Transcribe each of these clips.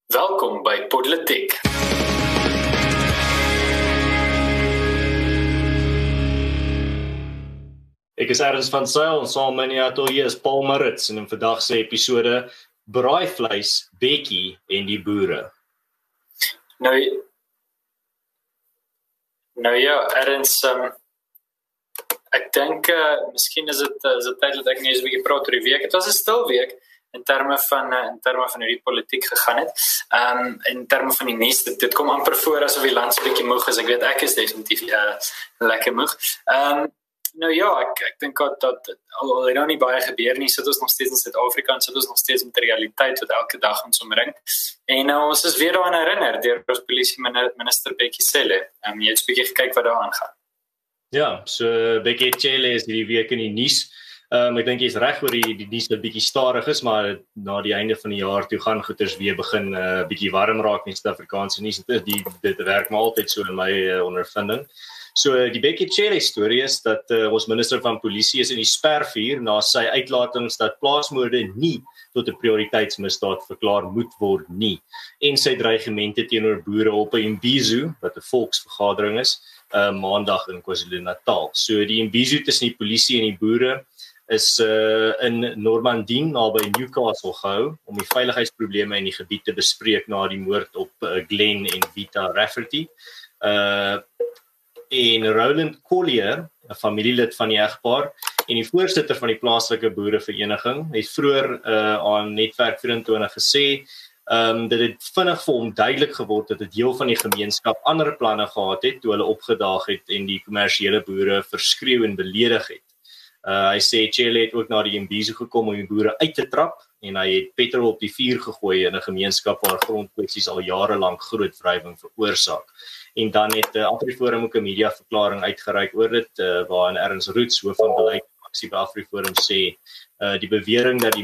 Welkom by Politiek. Ek is Ernst van Zyl en saam met my atelier is Paul Maritz en in vandag se episode Braaivleis, Bekkie en die boere. Nou ja, Ernst, ek dink, miskien is dit tyd dat ek net 'n bietjie praat oor die week. Het was 'n stil week in terme van hoe die politiek gegaan het. In terme van die nuus, dit kom amper voor asof die land so 'n bietjie moeg is. Ek weet ek is definitief lekker moeg. Nou ja, ek dink dat al het nie baie gebeur nie, sit ons nog steeds in Suid-Afrika en sit ons nog steeds met die realiteit wat elke dag ons omring. En ons is weer daaraan herinner deur ons polisie minister Bekkie Cele. Jy het 'n bietjie gekyk wat daar aangaan. Ja, so Bekkie Cele is hierdie week in die nuus. Ek dink jy's reg oor die nuus 'n bietjie stadig is, maar na die einde van die jaar toe gaan goeders weer begin bietjie warm raak in Suid-Afrikaanse nuus. Dit werk maar altyd so in my ondervinding. So die Bekkie Cele storie is dat ons minister van polisie is in die spervuur na sy uitlatings dat plaasmoorde nie tot 'n prioriteitsmisdaad verklaar moet word nie. En sy dreigemente teenoor boere op 'n Imbizo, wat 'n volksvergadering is, maandag in KwaZulu-Natal. So die Imbizo tussen die polisie en die boere is in Normandie naby Newcastle gehou om die veiligheidsprobleme in die gebied te bespreek na die moord op Glenn en Vita Rafferty. En Roland Collier, 'n familielid van die egpaar en die voorsitter van die plaaslike boerevereniging, het vroeër aan Netwerk 24 gesê dat dit vinnig vir hom duidelik geword het dat 'n deel van die gemeenskap ander planne gehad het toe hulle opgedaag het en die kommersiële boere verskreeu en beledig het. Hy sê Cele het ook na die Imbizo gekom om die boere uit te trap en hy het petrol op die vuur gegooi in 'n gemeenskap waar grondkwessies al jare lank groot wrywing veroorsaak. En dan het AfriForum ook 'n mediaverklaring uitgereik oor dit, waarin Ernst Roots, hoof van beleid en aksie by AfriForum sê, die bewering dat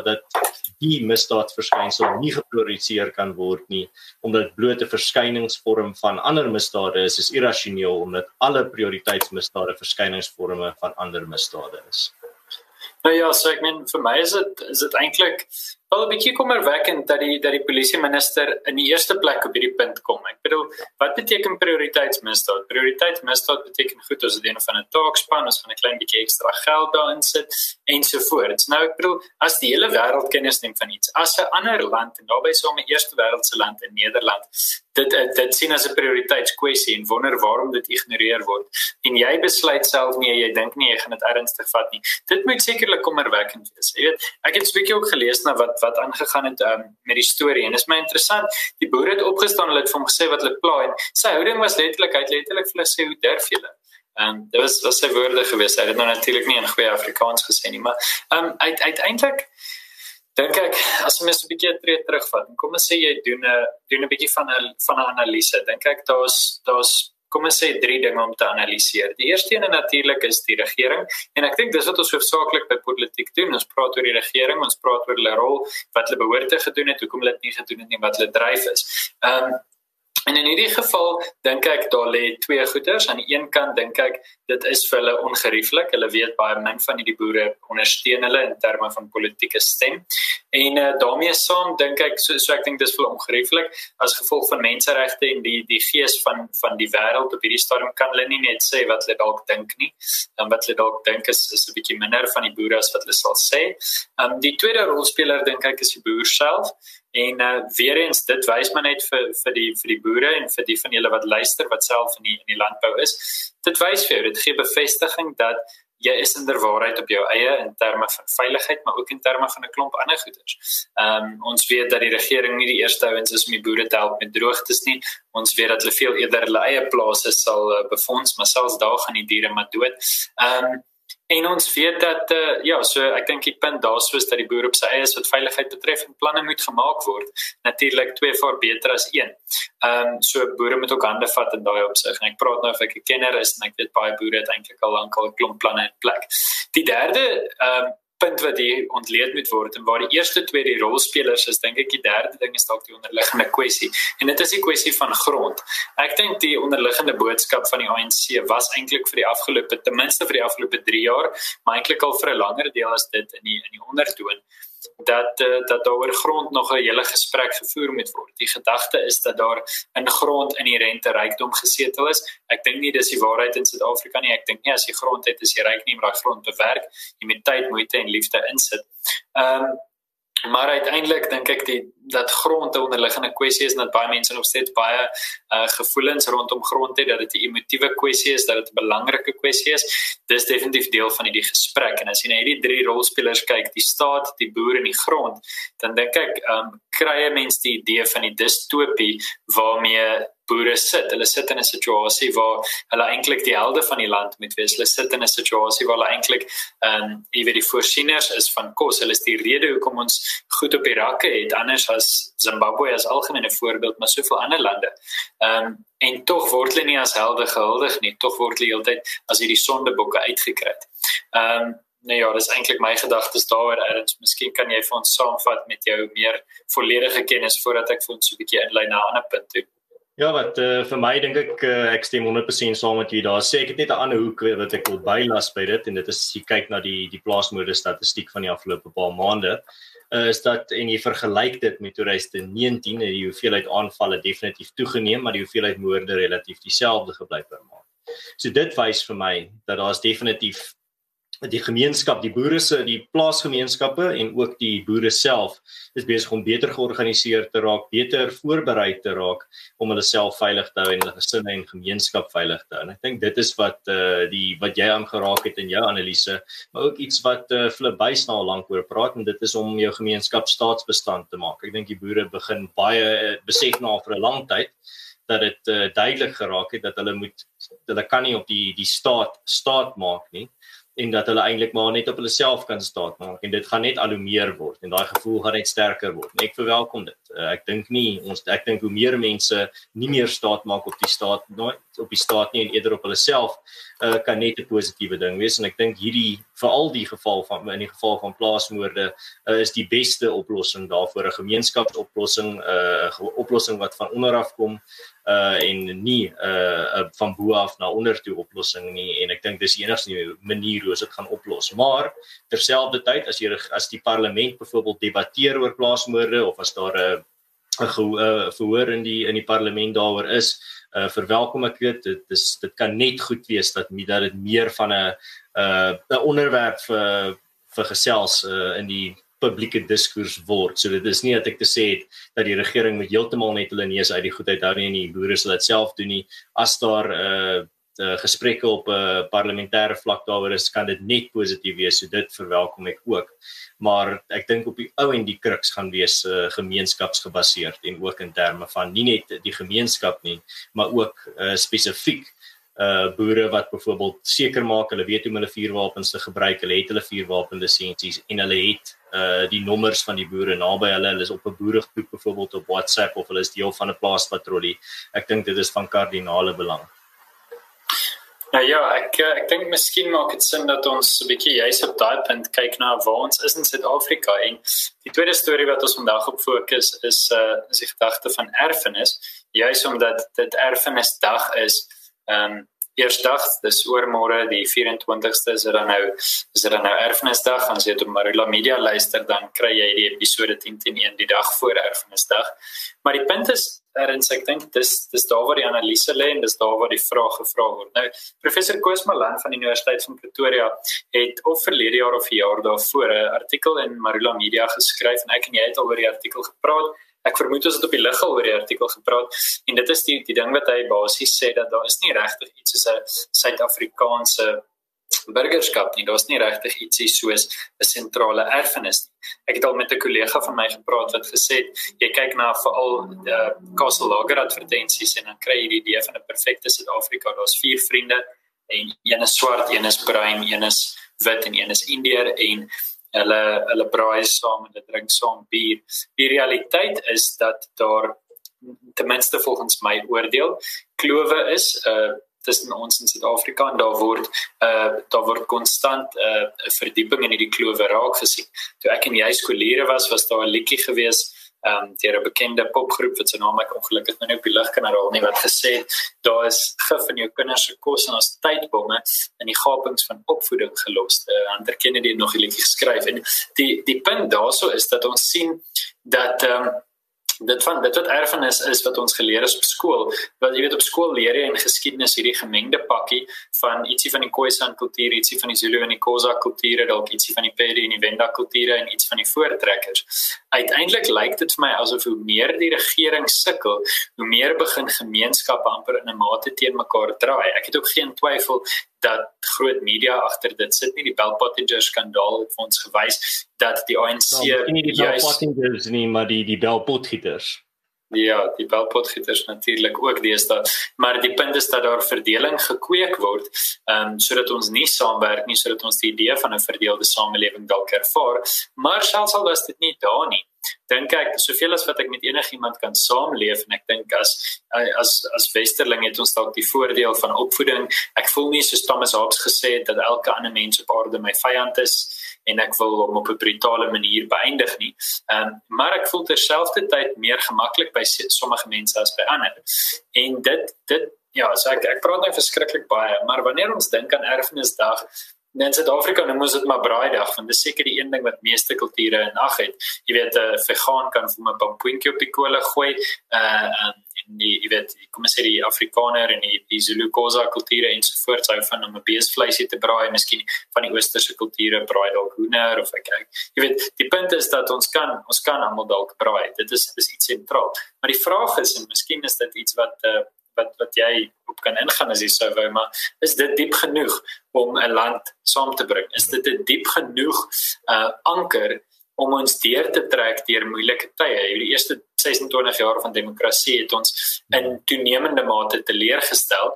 die misdaadverskynsel nie geprioritiseer kan word nie, omdat bloot 'n verskyningsvorm van ander misdade is irrasioneel, omdat alle prioriteitsmisdade verskyningsvorme van ander misdade is. Nou ja, so ek meen, vir my is dit eintlik wel 'n bietjie kommerwekkend dat die polisieminister in die eerste plek op hierdie punt kom. Ek bedoel, wat beteken prioriteitsmisdaad? Prioriteitsmisdaad beteken goed as dit een van 'n taakspan, as van 'n klein bietjie ekstra geld daarin sit ensovoorts. Nou ek bedoel, as die hele wêreld kennis neem van iets, as 'n ander land en daarbey so 'n eerste wêreldse land in Nederland dit sien as 'n prioriteitskwessie en wonder waarom dit ignoreer word. En jy besluit self nie, jy dink nie jy gaan dit ernstig vat nie. Dit moet sekerlik kommerwekkend wees. Jy weet, ek het 'n bietjie ook gelees na wat aangegaan het met die storie en dit is my interessant. Die boere het opgestaan, hulle het vir hom gesê wat hulle pla en sy houding was letterlik, hy het letterlik vir hulle sê hoe durf julle. Dit was sy woorde gewees. Hy het dit nou natuurlik nie in goeie Afrikaans gesê nie, maar uiteindelik dink ek, as jy mens 'n bietjie 'n tree terugvat, en kom ons sê jy doen 'n bietjie van 'n analise, dink ek daar's kom ons sê 3 dinge om te analiseer. Die eerste een natuurlik is die regering, en ek dink dis wat ons hoofsaaklik by politiek doen. Ons praat oor die regering, ons praat oor hulle rol, wat hulle behoort te gedoen het, hoekom hulle dit nie gedoen het nie, wat hulle dryf is. En in hierdie geval dink ek daar lê 2 goeders. Aan die een kant dink ek dit is vir hulle ongerieflik. Hulle weet baie min van die boere ondersteun hulle in terme van politieke stem. En daarmee saam dink ek so ek dink dis vir ongerieflik as gevolg van menseregte en die gees van die wêreld op hierdie stadium kan hulle nie net sê wat hulle dalk dink nie. Wat hulle dalk dink is 'n bietjie minder van die boere as wat hulle sal sê. Die tweede rolspeler dink ek is die boer self. En weer eens, dit wys maar net vir die boere en vir die van julle wat luister, wat self in die landbou is. Dit wys vir jou, dit gee bevestiging dat jy is inderwaarheid op jou eie in terme van veiligheid, maar ook in terme van 'n klomp ander goeders. Ons weet dat die regering nie die eerste ouens is om die boere te help met droogtes nie. Ons weet dat hulle veel eerder hulle eie plase sal befonds, maar selfs daar gaan die diere maar dood. En ons weet dat, so ek dink die punt daar so is dat die boer op sy eie is wat veiligheid betref en planne moet gemaak word. Natuurlik 2 vaar beter as 1. So boere moet ook hande vat in daai opsig. En ek praat nou of ek 'n kenner is en ek weet baie boere het eintlik al lank 'n klomp planne in plek. Die derde punt wat hier ontleed moet word en waar die eerste 2 die rolspelers is, dink ek die derde ding is dalk die onderliggende kwessie. En dit is die kwessie van grond. Ek dink die onderliggende boodskap van die ANC was eintlik vir die afgelope, ten minste vir die afgelope 3 jaar, maar eintlik al vir 'n langer deel as dit in die ondertoon, dat daar oor grond nog 'n hele gesprek gevoer moet word. Die gedagte is dat daar in grond inherente rykdom gesetel is. Ek dink nie dis die waarheid in Suid-Afrika nie. Ek dink nie as jy grond het, is jy ryk nie, maar daai grond bewerk, jy moet tyd, moeite en liefde insit. Maar uiteindelik dink ek dat grond 'n onderliggende kwessie is en dat baie mense nog steeds baie gevoelens rondom grond het, dat dit 'n emotiewe kwessie is, dat dit 'n belangrike kwessie is. Dis definitief deel van hierdie gesprek. En as jy na hierdie drie rolspelers kyk, die staat, die boer en die grond, dan dink ek kry 'n mens die idee van die dystopie waarmee boere sit. Hulle sit in 'n situasie waar hulle eintlik die helde van die land moet wees. Hulle sit in 'n situasie waar hulle eintlik die voorsieners is van kos. Hulle is die rede hoekom ons goed op die rakke het, anders as Zimbabwe as algemene voorbeeld, maar soveel ander lande. En tog word hulle nie as helde gehuldig nie, tog word hulle heeltyd as hierdie sondebokke uitgekry. Nou ja, dis eintlik my gedagtes daaroor, Ernst. Miskien kan jy vir ons saamvat met jou meer volledige kennis voordat ek vir ons so 'n bietjie inlei na 'n ander punt toe. Ja, wat vir my dink ek stem 100% saam met jy daar. Sê ek het net 'n ander hoek wat ek wil bylas by dit, en dit is jy kyk na die plaasmoorde statistiek van die afgelope paar maande, is dat, en jy vergelyk dit met 2019, en die hoeveelheid aanvalle definitief toegeneem, maar die hoeveelheid moorde relatief dieselfde gebly per maand. So dit wys vir my dat daar is definitief die gemeenskap, die boere se, die plaasgemeenskappe en ook die boere self is besig om beter georganiseer te raak, beter voorberei te raak om hulle self veilig te hou en hulle gesinne en gemeenskap veilig te hou. En ek dink dit is wat jy aangeraak het in jou analise, maar ook iets wat Philip Buys nou al lank oor praat, en dit is om jou gemeenskap staatsbestand te maak. Ek dink die boere begin baie besef nou vir 'n lang tyd dat dit duidelik geraak het dat hulle kan nie op die staat maak nie, en dat hulle eintlik maar net op hulle self kan staat maak, en dit gaan net al hoe meer word, en daai gevoel gaan net sterker word, en ek verwelkom dit. Ek dink hoe meer mense nie meer staat maak op die staat nie, en eerder op hulle self, kan net 'n positiewe ding wees, en ek dink veral in die geval van plaasmoorde, is die beste oplossing daarvoor 'n gemeenskapsoplossing, 'n oplossing wat van onder af kom, en nie van bo af na onder toe oplossing nie, en ek dink dis die enigste manier hoe dit gaan oplos. Maar terselfdertyd as die parlement byvoorbeeld debatteer oor plaasmoorde, of as daar 'n verhoor in die parlement daaroor is, verwelkom ek dit. Dit kan net goed wees dat dit meer van 'n onderwerp vir gesels in die publieke diskurs word. So dit is nie dat ek te sê het dat die regering moet heeltemal net hulle neus uit die goedheid hou nie, en die boere sal dit self doen nie. As daar gesprekke op parlementêre vlak daaroor is, kan dit net positief wees, so dit verwelkom ek ook. Maar ek dink op die ou en die kruks gaan wees gemeenskapsgebaseerd, en ook in terme van nie net die gemeenskap nie, maar ook spesifiek boere wat byvoorbeeld seker maak, hulle weet hoe hulle vuurwapens te gebruik, hulle het hulle vuurwapenlisensies, en hulle het die nommers van die boere naby hulle is op 'n boeregroep byvoorbeeld op WhatsApp, of hulle is deel van 'n plaaspatrollie. Ek dink dit is van kardinale belang. Nou ja, ek dink miskien maak dit sin dat ons 'n bietjie juis op daai punt kyk na waar ons is in Suid-Afrika, en die tweede storie wat ons vandag op fokus is die gedagte van erfenis, juis omdat dit erfenisdag is. Eersdag, dis oormôre die 24ste, is dit dan nou erfenisdag. As jy op Marula Media luister, dan kry jy die episode 10/1 die dag voor erfenisdag. Maar die punt is, ek dink dis daar waar die analise lê, en dis daar waar die vraag gevra word. Nou, professor Koos Malan van die Universiteit van Pretoria het of verlede jaar of 'n jaar daarvoor 'n artikel in Marula Media geskryf, en ek en jy het al oor die artikel gepraat. Ek vermoed ons het op die lig al oor die artikel gepraat, en dit is die ding wat hy basies sê, dat daar is nie regtig iets soos 'n Suid-Afrikaanse burgerskap nie, daar is nie regtig ietsie soos 'n sentrale erfenis nie. Ek het al met 'n kollega van my gepraat wat gesê het, jy kyk na veral Castle Lager advertensies, en dan kry jy die idee van 'n perfekte Suid-Afrika. Daar's 4 vriende, en een is swart, een is bruin, een is wit en een is Indiër, en hulle braai saam en hulle drink saam bier. Die realiteit is dat daar, ten minste volgens my oordeel, klowe is tussen ons in Suid-Afrika, en daar word konstant 'n verdieping in hierdie klowe raak gesien. Toe ek en jy skoliere was daar 'n liedjie gewees deur 'n bekende popgroep wat sy naam ek ongelukkig nou nie op die lig kan herhaal nie, wat gesê het, daar is gif in jou kinders se kos en as tydbomme in die gapings van opvoeding gelos. Hunter Kennedy het nog die liedjie geskryf en die punt daarso is dat ons sien dat dit wat erfenis is wat ons geleer is op skool, want jy weet op skool leer jy in geskiedenis hierdie gemengde pakkie van ietsie van die Khoisan kultuur, ietsie van die Zulu en die Xhosa kulture, dalk ietsie van die Pedi en die Venda kulture en iets van die voortrekkers. Uiteindelik lyk dit vir my asof hoe meer die regering sukkel, hoe meer begin gemeenskappe amper in 'n mate teen mekaar draai. Ek het ook geen twyfel dat groot media agter dit sit nie. Die Bell Pottinger skandaal het vir ons gewys dat die ANC nie die Bell Pottingers nie, maar die Bell Potgieters. Ja, die Bell Potgieters natuurlik ook deesdae, maar die punt is dat daar verdeling gekweek word, sodat ons nie saamwerk nie, sodat ons die idee van 'n verdeelde samelewing dalk ervaar, maar selfs al was dit nie daar nie. Dink ek, soveel as wat ek met enigiemand kan saamleef, en ek dink as westerling het ons dalk die voordeel van opvoeding. Ek voel nie soos Thomas Hobbes gesê het dat elke ander mens op aarde my vyand is en ek wil hom op 'n brutale manier beëindig nie. Maar ek voel terselfdertyd meer gemaklik by sommige mense as by ander. En dit ja, so ek praat nou verskriklik baie, maar wanneer ons dink aan Erfenisdag, in Suid-Afrika noem ons dit maar Braaidag, want dis seker die een ding wat meeste kulture in ag het. Jy weet, 'n vegan kan vir 'n pampoentjie op die kolle gooi, en jy weet, kom ons sê die Afrikaner en die Zulu Xhosa kulture ensovoorts hou van om 'n beesvleisie te braai, miskien van die oosterse kulture braai dalk hoender of ek kyk. Jy weet, die punt is dat ons kan almal dalk braai. Dit is iets sentraal. Maar die vraag is, en miskien is dit iets wat jy op kan ingaan as jy sou wou, maar is dit diep genoeg om 'n land saam te bring? Is dit 'n diep genoeg anker om ons deur te trek deur moeilike tye? Die eerste 26 jaar van demokrasie het ons in toenemende mate teleurgestel,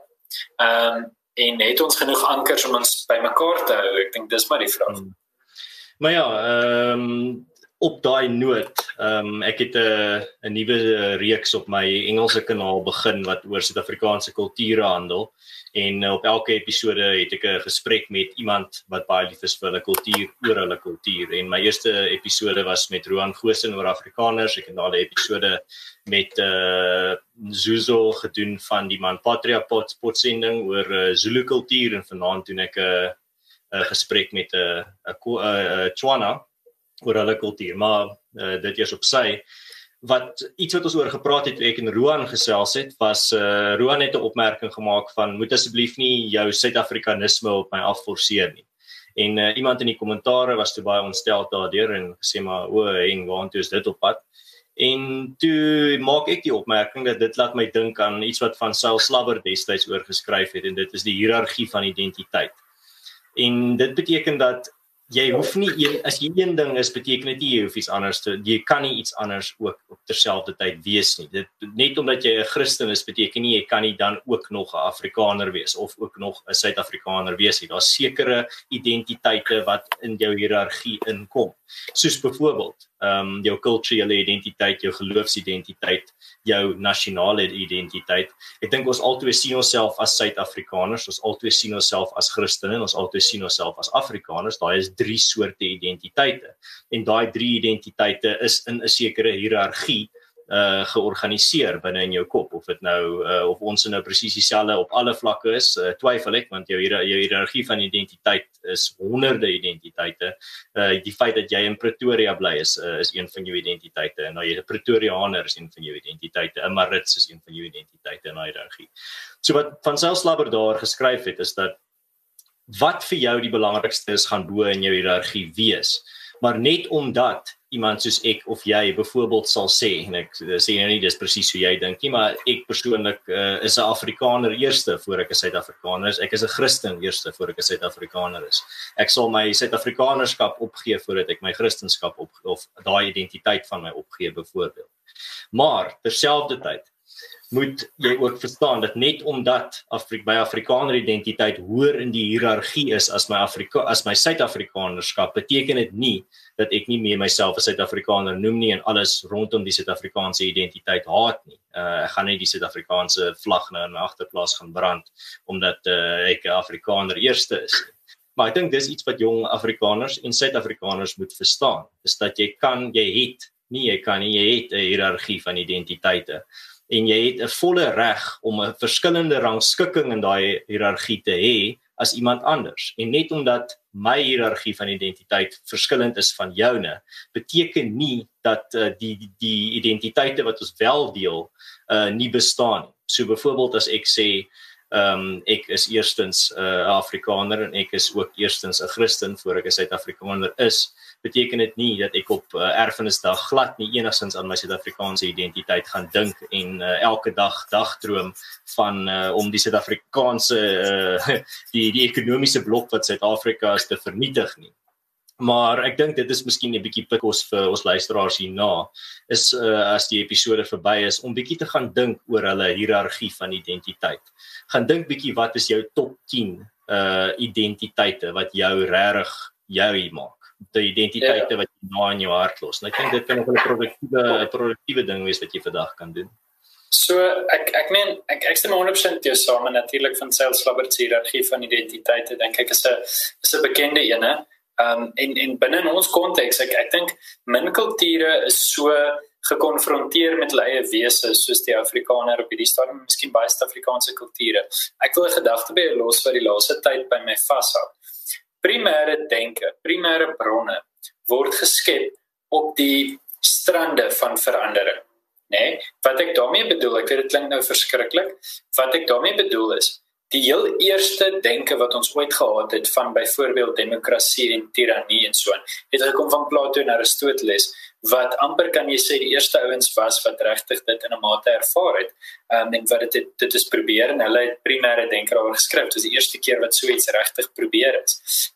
en het ons genoeg ankers om ons bymekaar te hou? Ek dink dis maar die vraag. Maar ja, op daai noot, ek het 'n nuwe reeks op my Engelse kanaal begin wat oor Suid-Afrikaanse kulture handel, en op elke episode het ek 'n gesprek met iemand wat baie lief is vir hulle kultuur, oor hulle kultuur, en my eerste episode was met Roan Goosen oor Afrikaners. Ek het na die episode met Zuzo gedoen van die Manpatria potsending oor Zulu kultuur, en vanaand doen ek 'n gesprek met 'n Tswana oor hulle kultuur, maar dit eers op sy. Iets wat ons oor gepraat het, ek en Roan gesels het, was, Roan het 'n opmerking gemaak van, moet asseblief nie jou Suid-Afrikanisme op my afforceer nie. En iemand in die kommentare was toe baie ontstel daardeur en gesê maar, waantoe is dit op pad? En toe maak ek die opmerking dat dit laat my dink aan iets wat van Saul Slabber destyds oor geskryf het, en dit is die hiërargie van identiteit. En dit beteken dat jy hoef nie, as jy een ding is, beteken dit nie jy hoef iets anders jy kan nie iets anders ook op terselfdertyd wees nie. Net omdat jy 'n Christen is, beteken nie jy kan nie dan ook nog 'n Afrikaner wees, of ook nog 'n Suid-Afrikaner wees nie. Daar's sekere identiteite wat in jou hiërargie inkom. Soos byvoorbeeld, jou kulturele identiteit, jou geloofsidentiteit, jou nasionale identiteit. Ek dink ons altyd sien onsself as Suid-Afrikaners, ons altyd sien onsself as Christene, ons altyd sien onsself as Afrikaners. Daai is 3 soorte identiteite. En daai 3 identiteite is in 'n sekere hiërargie georganiseer binne in jou kop, of ons nou presies dieselfde op alle vlakke is, twyfel ek, want jou hiërargie van identiteit is honderde identiteite. Die feit dat jy in Pretoria bly is een van jou identiteite, en nou jy 'n Pretoriaaner is een van jou identiteite, 'n Marits is een van jou identiteite in daai hiërargie. So wat van Saul Slabber daar geskryf het, is dat wat vir jou die belangrikste is, gaan bo in jou hiërargie wees. Maar net omdat iemand soos ek of jy byvoorbeeld sal sê, en ek sê nou nie dis presies hoe jy dink nie, maar ek persoonlik is 'n Afrikaner eerste voor ek 'n Suid-Afrikaner is. Ek is 'n Christen eerste voor ek 'n Suid-Afrikaner is. Ek sal my Suid-Afrikanerskap opgee voordat ek my Christenskap of daai identiteit van my opgee byvoorbeeld. Maar terselfdertyd moet jy ook verstaan dat net omdat my Afrikaner identiteit hoër in die hiërargie is as my Suid-Afrikanerskap, beteken dit nie dat ek nie meer myself as Suid-Afrikaner noem nie en alles rondom die Suid-Afrikaanse identiteit haat nie. Ek gaan nie die Suid-Afrikaanse vlag nou in my agterplaas gaan brand omdat ek 'n Afrikaner eerste is. Maar ek dink dis iets wat jong Afrikaners en Suid-Afrikaners moet verstaan, is dat jy het Nee, jy kan nie, jy het 'n hiërargie van identiteite. En jy het 'n volle reg om 'n verskillende rangskikking in daai hiërargie te hê as iemand anders. En net omdat my hiërargie van identiteit verskillend is van joune, beteken nie dat die identiteite wat ons wel deel, nie bestaan nie. So byvoorbeeld as ek sê, ek is eerstens Afrikaner en ek is ook eerstens 'n Christen voor ek 'n Suid-Afrikaner is, beteken dit nie dat ek op erfenisdag glad nie enigstens aan my Suid-Afrikaanse identiteit gaan dink en elke dag dagdroom van om die Suid-Afrikaanse die ekonomiese blok wat Suid-Afrika is te vernietig nie. Maar ek dink dit is miskien 'n bietjie pikkos vir ons luisteraars hierna, is as die episode verby is, om bietjie te gaan dink oor hulle hiërargie van identiteit. Gaan dink bietjie wat is jou top 10 identiteite wat jou regtig jou maak. Die identiteite wat jy na in jou hart los. En ek dink dit kan ook 'n produktiewe ding wees wat jy vandag kan doen. So ek stem 100% jou saam, en natuurlik van Seil Slabbert se hiërargie van identiteite dink ek is 'n bekende ene. En binne in ons konteks, ek dink min kulture is so gekonfronteer met hulle eie wese soos die Afrikaner op hierdie stadium, miskien baie Suid-Afrikaanse kulture. Ek wil 'n gedagte by jou los wat die laaste tyd by my vashou. Primêre denke, primêre bronne word geskep op die strande van verandering. Nee, wat ek daarmee bedoel, ek weet dit klink nou verskriklik, wat ek daarmee bedoel is, die heel eerste denke wat ons ooit gehad het van byvoorbeeld demokrasie en tirannie en so aan, het gekom van Plato en Aristoteles, wat amper kan jy sê die eerste ouens was wat regtig dit in 'n mate ervaar het, en wat dit is probeer, en hulle het primêre denke daaroor geskryf. Dit is die eerste keer wat so iets regtig probeer is.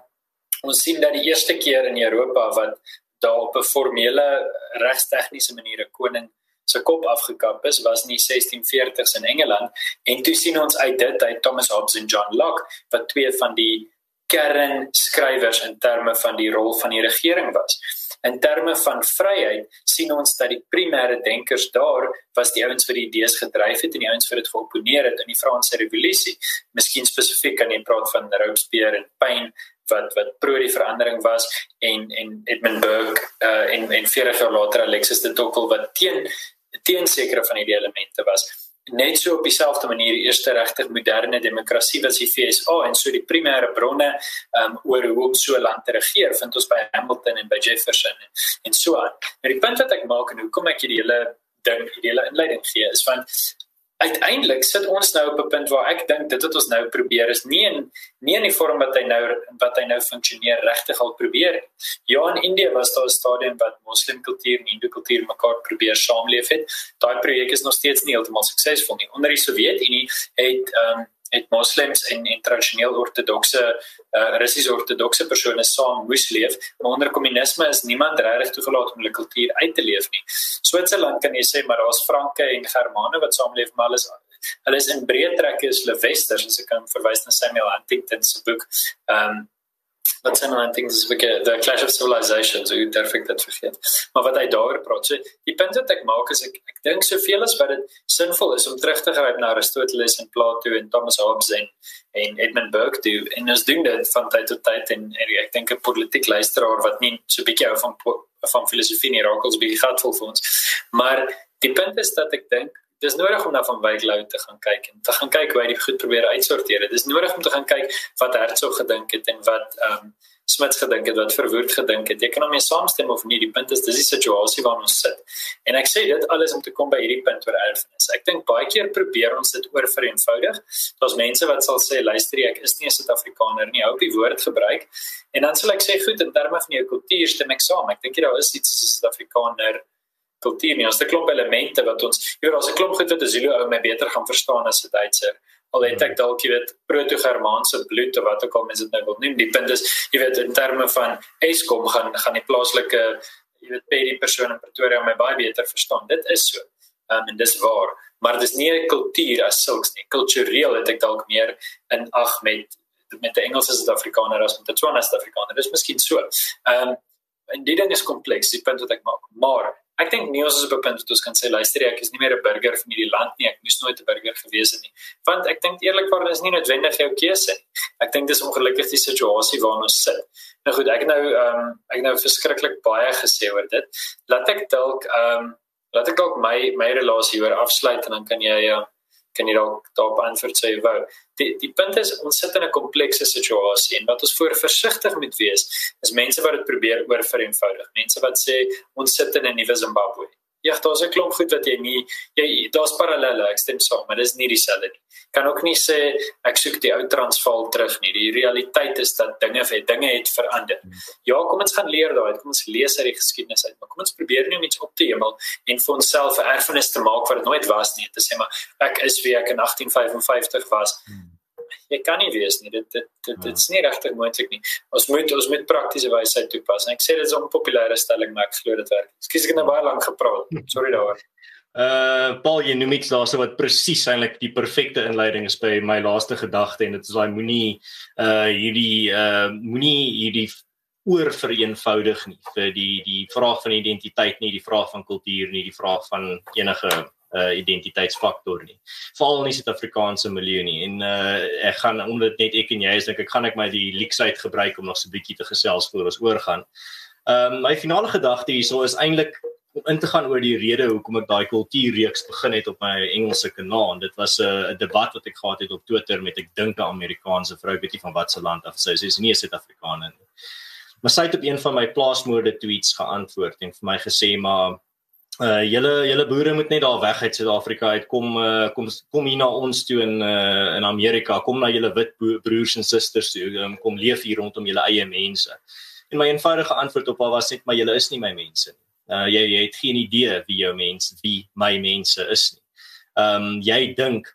Ons sien dat die eerste keer in Europa wat daar op 'n formele regstegniese manier 'n koning se kop afgekap is, was in die 1640s in Engeland, en toe sien ons uit Thomas Hobbes en John Locke, wat twee van die kernskrywers in terme van die rol van die regering was. In terme van vryheid sien ons dat die primêre denkers daar was die ouens wat die idees gedryf het en die ouens wat dit geopponeer het in die Franse Revolusie. Miskien spesifiek kan jy praat van Robespierre en Paine wat pro die verandering was, en Edmund Burke en 40 jaar later Alexis de Tocqueville wat teen sekere van die elemente was. Net so op dieselfde manier die eerste regtig moderne demokrasie was die FSA, en so die primêre bronne oor hoe om so 'n land te regeer vind ons by Hamilton en by Jefferson en so aan. Maar die punt wat ek maak en hoekom ek die hele inleiding gee is want uiteindelik sit ons nou op 'n punt waar ek dink dit wat ons nou probeer is nie in die vorm wat hy nou funksioneer regtig al probeer. Ja, in Indië was daar 'n stadium wat moslimkultuur en hindoekultuur mekaar probeer saamleef het. Daai projek is nog steeds nie heeltemal suksesvol nie. Onder die Sowjetunie het moslems en tradisioneel ortodokse Russiese ortodokse persone saam moes leef, maar onder kommunisme is niemand regtig toegelaat om hulle kultuur uit te leef nie. Switserland kan jy sê, maar daar's Franke en Germane wat saamleef, maar hulle is in breë trekke is hulle westers, as ek kan verwys na Samuel Huntington se boek, wat Samuel Huntington se boek, The Clash of Civilizations, hoe durf ek dit vergeet, maar wat hy daaroor praat. So, die punt wat ek maak is, ek dink soveel as wat dit sinvol is om terug te gryp na Aristoteles en Plato en Thomas Hobbes en Edmund Burke toe, en ons doen dit van tyd tot tyd, en ek dink 'n politiek luisteraar wat nie so bietjie hou van filosofie nie, raak ons bietjie gatvol vir ons. Maar die punt is dat ek dink, dis nodig om na Van Wyk Louw te gaan kyk, en te gaan kyk hoe hy die goed probeer uitsorteer het. Dis nodig om te gaan kyk wat Herzog gedink het, en wat Smuts gedink het, wat Verwoerd gedink het. Jy kan daarmee saamstem of nie, die punt is, dis die situasie waarin ons sit. En ek sê dit alles om te kom by hierdie punt oor erfenis. Ek dink baie keer probeer ons dit oorvereenvoudig. Daar's mense wat sal sê, luister, ek is nie 'n Suid-Afrikaner nie, hou op die woord gebruik. En dan sal ek sê, goed, in terme van jou kultuur stem ek saam. Ek dink daar is iets soos 'n Suid-Afrikaner kultuur nie. Ons het 'n klomp elemente wat ons, daar's 'n klomp goed wat 'n Zulu ou my beter gaan verstaan as 'n Duitser. Al het ek dalk, jy weet, proto-Germaanse bloed of wat ook al mense dit nou wil noem. Die punt is, jy weet, in terme van Eskom gaan die plaaslike, jy weet, die persoon in Pretoria my baie beter verstaan. Dit is so. En dis waar. Maar dis nie 'n kultuur as sulks nie. Kultureel het ek dalk meer in ag met 'n Engelse Suid-Afrikaner as met 'n Tswana Suid-Afrikaner. Dis miskien so. En die ding is kompleks, die punt wat ek maak. Maar Ek dink nie ons is op 'n punt wat ons kan sê luister ek is nie meer 'n burger van hierdie land nie, ek moes nooit 'n burger gewees het nie. Want ek dink eerlikwaar is nie noodwendig jou keuse nie. Ek dink dis ongelukkig die situasie waarin ons sit. Nou goed, ek nou verskriklik baie gesê oor dit. Laat ek dalk my relasie oor afsluit en dan kan jy daarop antwoord sê jy wou. Die punt is, ons sit in 'n komplekse situasie en wat ons voor versigtig moet wees, is mense wat dit probeer oorvereenvoudig. Mense wat sê, ons sit in 'n nuwe Zimbabwe. Ja, daar's 'n klomp goed wat daar's parallelle, ek stem saam, maar dis nie dieselfde nie. Kan ook nie sê, ek soek die ou Transvaal terug nie. Die realiteit is dat dinge het verander. Ja, kom ons gaan leer daaruit, kom ons lees uit die geskiedenis uit, maar kom ons probeer nie om iets op te hemel en vir onsself 'n erfenis te maak wat dit nooit was nie, te sê maar, ek is wie ek in 1855 was. Jy kan nie wees nie, dit is nie regtig moontlik nie. Ons moet praktiese wysheid toepas. En ek sê dit is 'n onpopulêre stelling, maar ek glo dit werk. Ekskuus, ek het nou baie lank gepraat. Sorry daaroor. Paul, jy noem iets daarso wat presies eintlik die perfekte inleiding is by my laaste gedagte en dit is daai moenie hierdie oorvereenvoudig nie vir die vraag van identiteit nie, die vraag van kultuur nie, die vraag van enige identiteitsfaktor nie. Veral nie Suid-Afrikaanse milieu nie. En ek gaan, omdat net ek en jy is, dink ek, gaan ek my die leaksheid gebruik om nog so 'n bietjie te gesels voor ons oorgaan. My finale gedagte hierso is eintlik om in te gaan oor die rede hoekom ek daai kultuurreeks begin het op my Engelse kanaal. En dit was 'n debat wat ek gehad het op Twitter met ek dink 'n Amerikaanse vrou, weet nie van wat se land af sy is nie 'n Suid-Afrikaner nie. Maar sy het op een van my plaasmoorde tweets geantwoord en vir my gesê, maar julle boere moet net daar weg uit Suid-Afrika uit, kom hier na ons toe in Amerika, kom na julle wit broers en susters toe, kom leef hier rondom julle eie mense. En my eenvoudige antwoord op haar was net, maar julle is nie my mense nie. Jy het geen idee wie my mense is nie. Jy dink,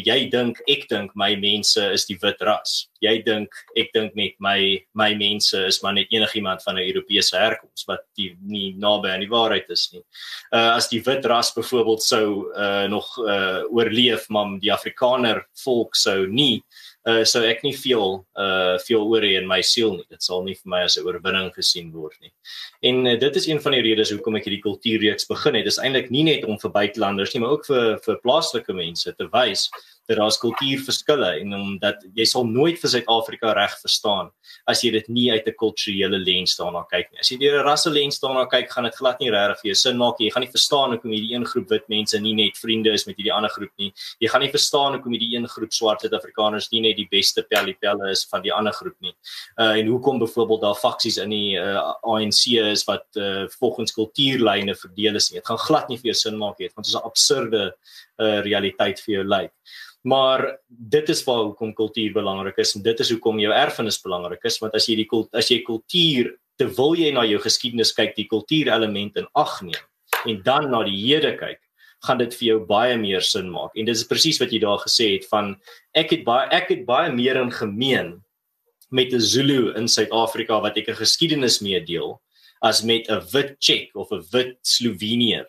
ek dink my mense is die wit ras. Ek dink net my mense is maar net enigiemand van 'n Europese herkoms wat nie naby aan die waarheid is nie. As die wit ras byvoorbeeld sou nog oorleef, maar die Afrikaner volk sou nie, sou ek nie veel oor hê in my siel nie. Dit sal nie vir my as 'n oorwinning gesien word nie. En dit is een van die redes hoekom ek hierdie kultuurreeks begin het. Dit is eintlik nie net om vir buitelanders nie, maar ook vir plaaslike mense te wys dat daar is kultuurverskille en omdat jy sal nooit vir Suid-Afrika reg verstaan as jy dit nie uit 'n kulturele lens daarna kyk nie. As jy deur 'n rasse lens daarna kyk, gaan dit glad nie regtig vir jou sin maak nie. Jy gaan nie verstaan hoekom hierdie een groep wit mense nie net vriende is met hierdie ander groep nie. Jy gaan nie verstaan hoekom hierdie een groep swart Suid-Afrikaners nie net die beste pelle is van die ander groep nie. En hoekom byvoorbeeld daar faksies in die ANC is wat volgens kultuurlyne verdeel is nie. Dit gaan glad nie vir jou sin maak nie, want dit is 'n absurde realiteit vir jou lyk. Maar dit is hoekom kultuur belangrik is en dit is hoekom jou erfenis belangrik is, want as jy kultuur, terwyl jy na jou geskiedenis kyk, die kultuurelement in ag neem en dan na die hede kyk, gaan dit vir jou baie meer sin maak. En dit is presies wat jy daar gesê het van ek het baie meer in gemeen met 'n Zulu in Suid-Afrika wat ek 'n geskiedenis mee deel as met 'n wit Tsjek of 'n wit Sloveniër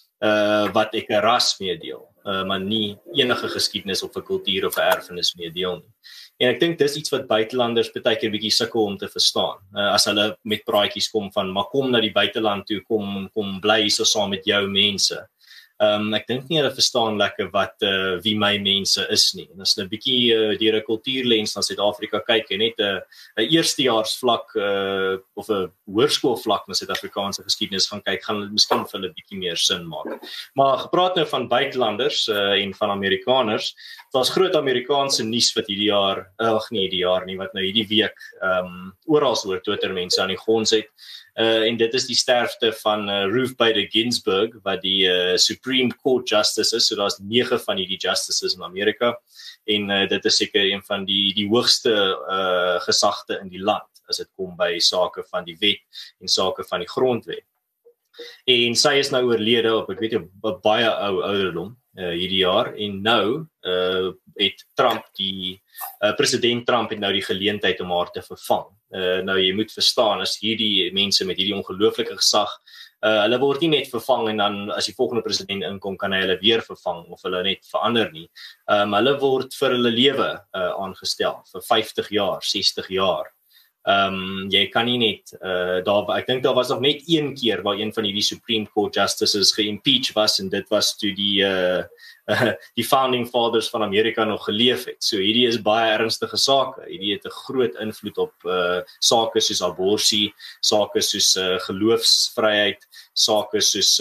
wat ek 'n ras mee deel. Maar nie enige geskiedenis of 'n kultuur of 'n erfenis mee deel nie. En ek dink dis iets wat buitelanders baie keer bietjie sukkel om te verstaan. As hulle met praatjies kom van, maar kom na die buiteland toe, kom bly hier so saam met jou mense. Ek dink nie hulle verstaan lekker wat wie my mense is nie. En as hulle 'n bietjie deur 'n kultuurlens na Suid-Afrika kyk en net 'n eerstejaarsvlak of 'n hoërskoolvlak na Suid-Afrikaanse geskiedenis gaan kyk, gaan dit miskien vir hulle bietjie meer sin maak. Maar gepraat nou van buitelanders en van Amerikaners, daar's groot Amerikaanse nuus wat wat nou hierdie week oral oor Twitter mense aan die gons het. En dit is die sterfte van Ruth Bader Ginsburg, wat die Supreme Court Justice is, so daar's 9 van die justices in Amerika, en dit is seker een van die hoogste gesagte in die land, as dit kom by sake van die wet en sake van die grondwet. En sy is nou oorlede op, ek weet jy, baie ouderdom hierdie jaar, en nou het president Trump het nou die geleentheid om haar te vervang. Nou jy moet verstaan, as hierdie mense met hierdie ongelooflike gesag, hulle word nie net vervang en dan as die volgende president inkom, kan hy hulle weer vervang of hulle net verander nie. Hulle word vir hulle lewe aangestel, vir 50 jaar, 60 jaar. Jy kan nie net ek dink daar was nog net een keer waar een van die Supreme Court justices geimpeach was en dit was toe die founding fathers van Amerika nog geleef het. So hierdie is baie ernstige sake. Hierdie het 'n groot invloed op sake soos abortus, sake soos geloofsvryheid, sake soos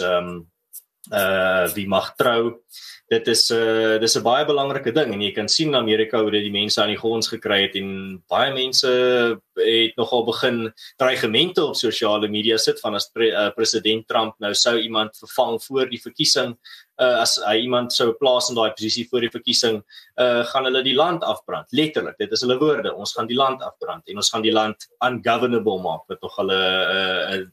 wie mag trou. Dis 'n baie belangrike ding en jy kan sien in Amerika hoe dit die mense aan die gons gekry het en baie mense het nogal begin dreigemente op sosiale media sit van as president Trump nou sou iemand vervang voor die verkiesing, as hy iemand sou plaas in daai posisie voor die verkiesing, gaan hulle die land afbrand, letterlik, dit is hulle woorde, ons gaan die land afbrand en ons gaan die land ungovernable maak, wat nog hulle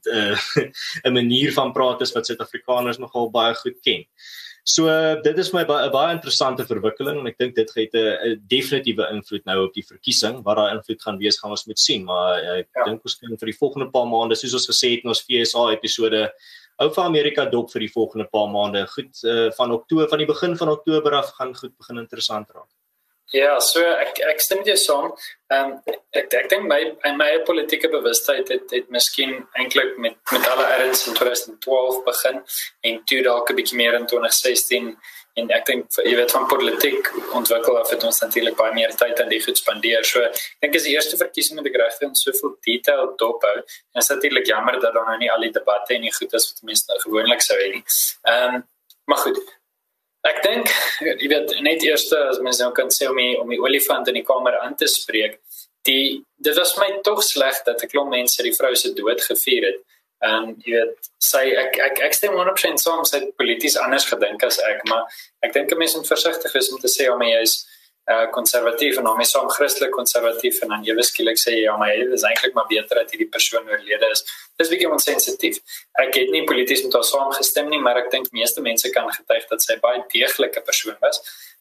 'n manier van praat is wat Suid-Afrikaners nogal baie goed ken. So dit is my baie interessante verwikkeling en ek dink dit het 'n definitiewe invloed nou op die verkiesing. Wat daai invloed gaan wees, gaan ons moet sien, maar ek dink ons kan vir die volgende paar maande, soos ons gesê het in ons FSA episode, hou vir Amerika dop vir die volgende paar maande. Goed, van die begin van Oktober af gaan goed begin interessant raak. Ja, so ek stem met jou saam. Ek dink my politieke bewustheid het miskien eintlik met alle erns in 2012 begin en toe dalk 'n bietjie meer in 2016 en ek dink jy weet van politiek ontwikkel af het ons natuurlik baie meer tyd aan die goed spandeer. So ek dink is die eerste verkiesing met die regte en soveel detail dophou. En is natuurlik jammer dat dan nou nie al die debatte en die goed is wat mense nou gewoonlik sou hê nie. Maar goed. Ek dink, jy weet, net eers as mens nou kan sê om die olifant in die kamer aan te spreek, dit was my tog sleg dat 'n klomp mense die vrou se dood gevier het. Jy weet, ek stem 100% saam, sy het polities anders gedink as ek, maar ek dink 'n mens moet versigtig wees om te sê, maar jy is konservatief en dan is saam Christelik konservatief en dan ewe skielik sê jy, maar dit is eintlik maar beter dat hierdie persoon oorlede is. Dis bietjie onsensitief. Ek het nie polities met haar saamgestem nie, maar ek dink meeste mense kan getuig dat sy baie deeglike persoon was.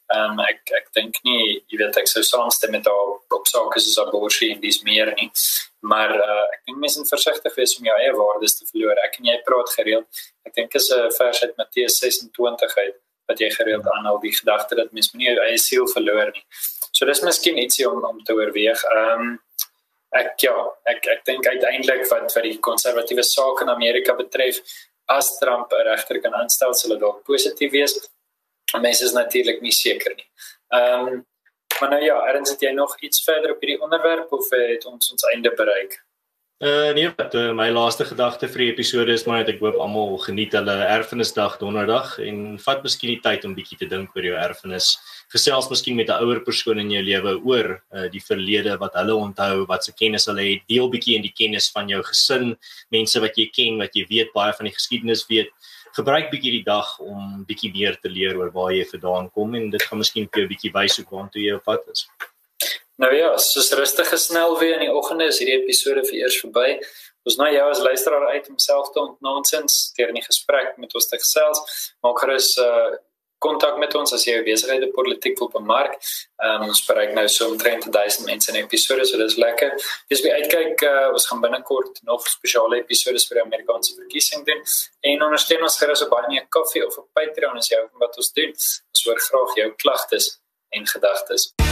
Ek dink nie, jy weet, ek sou saamstem met haar op sake soos abortus en dis meer nie. Maar ek dink mense moet versigtig wees om jou eie waardes te verloor. Ek en jy praat gereeld. Ek dink is 'n vers uit Matteus 26 uit wat jy gereeld aanhaal, die gedagte dat mens nie jou eie siel verloor nie. So dis miskien ietsie om te oorweeg. Ek dink uiteindelik wat die konservatiewe saak in Amerika betref, as Trump 'n regter kan aanstel, sal dit dalk positief wees. Mense is natuurlik nie seker nie. Maar nou ja, Erns, het jy nog iets verder op hierdie onderwerp of het ons einde bereik? Nee, my laaste gedagte vir die episode is maar dat ek hoop almal geniet hulle erfenisdag donderdag en vat miskien die tyd om bietjie te dink oor jou erfenis. Gesels miskien met 'n ouer persoon in jou lewe oor die verlede, wat hulle onthou, wat se kennis hulle het. Deel bietjie in die kennis van jou gesin, mense wat jy ken, wat jy weet, baie van die geskiedenis weet. Gebruik bietjie die dag om bietjie meer te leer oor waar jy vandaan kom en dit gaan miskien vir jou bietjie wys hoe waartoe jy op pad is. Nou ja, soos rustige snelweë in die oggende is hierdie episode vir eers verby. Ons nooi jou as luisteraar uit om self te ontnonsens deur in die gesprek met ons te gesels. Maak gerus kontak met ons as jy jou besighede politiek wil bemark. Ons bereik nou so omtrent 1000 mense in 'n episode, so dis lekker. Dis weer uitkyk, ons gaan binnekort nog spesiale episodes vir die Amerikaanse verkiesing doen. En ondersteun ons gerus op Buy Me a Coffee of op Patreon as jy hou van wat ons doen. Ons hoor graag jou klagtes en gedagtes.